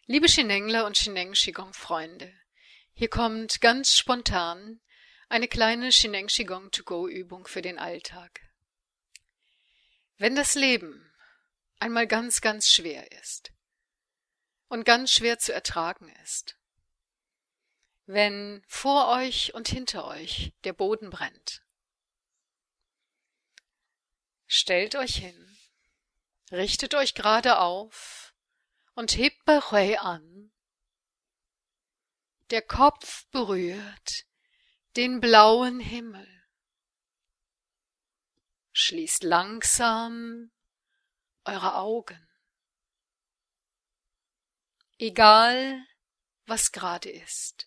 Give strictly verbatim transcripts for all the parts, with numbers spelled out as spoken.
Liebe Shenengler und Sheneng Qigong Freunde, hier kommt ganz spontan eine kleine Sheneng Qigong To Go Übung für den Alltag. Wenn das Leben einmal ganz, ganz schwer ist und ganz schwer zu ertragen ist, wenn vor euch und hinter euch der Boden brennt, stellt euch hin, richtet euch gerade auf und hebt bei Hui an. Der Kopf berührt den blauen Himmel. Schließt langsam eure Augen. Egal, was gerade ist.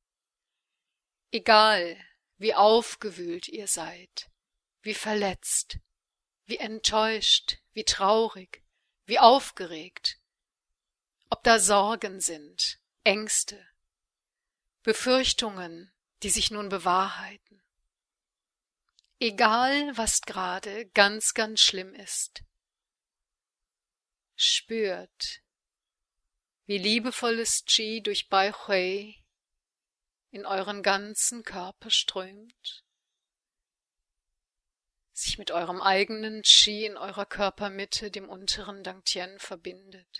Egal, wie aufgewühlt ihr seid, wie verletzt, wie enttäuscht, wie traurig, wie aufgeregt, ob da Sorgen sind, Ängste, Befürchtungen, die sich nun bewahrheiten. Egal, was gerade ganz, ganz schlimm ist, spürt, wie liebevolles Qi durch Bai Hui in euren ganzen Körper strömt, sich mit eurem eigenen Qi in eurer Körpermitte, dem unteren Dantian, verbindet.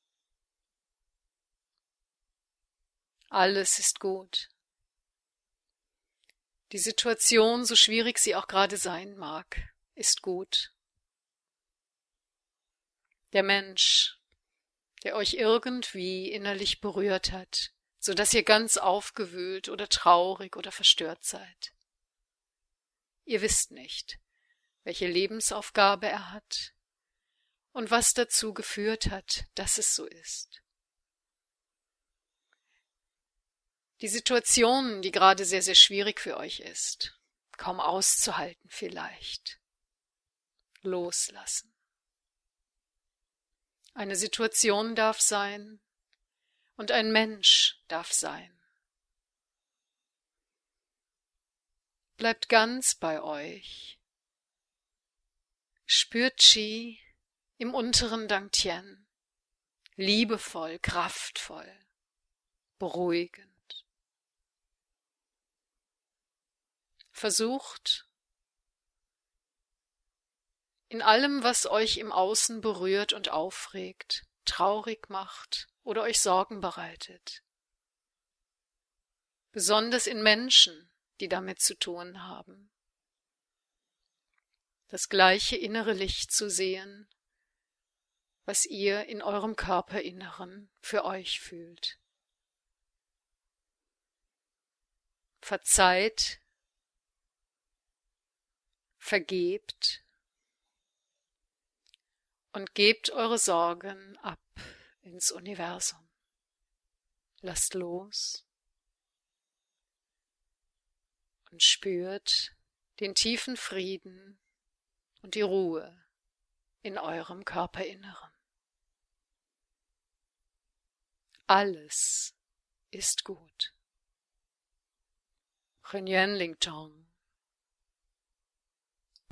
Alles ist gut. Die Situation, so schwierig sie auch gerade sein mag, ist gut. Der Mensch, der euch irgendwie innerlich berührt hat, so dass ihr ganz aufgewühlt oder traurig oder verstört seid. Ihr wisst nicht, welche Lebensaufgabe er hat und was dazu geführt hat, dass es so ist. Die Situation, die gerade sehr, sehr schwierig für euch ist, kaum auszuhalten vielleicht, loslassen. Eine Situation darf sein und ein Mensch darf sein. Bleibt ganz bei euch. Spürt Qi im unteren Dantian, liebevoll, kraftvoll, beruhigend. Versucht, in allem, was euch im Außen berührt und aufregt, traurig macht oder euch Sorgen bereitet, besonders in Menschen, die damit zu tun haben, das gleiche innere Licht zu sehen, was ihr in eurem Körperinneren für euch fühlt. Verzeiht, vergebt und gebt eure Sorgen ab ins Universum. Lasst los und spürt den tiefen Frieden und die Ruhe in eurem Körperinneren. Alles ist gut. Ren Yuan Ling Tong